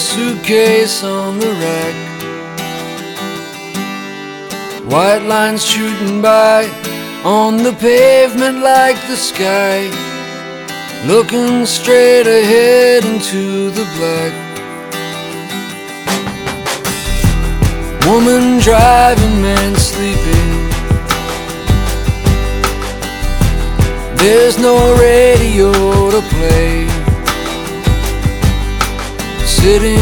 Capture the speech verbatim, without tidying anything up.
suitcase on the rack. White lines shooting by on the pavement like the sky, looking straight ahead into the black. Woman driving, man sleeping. There's no radio to play. Sitting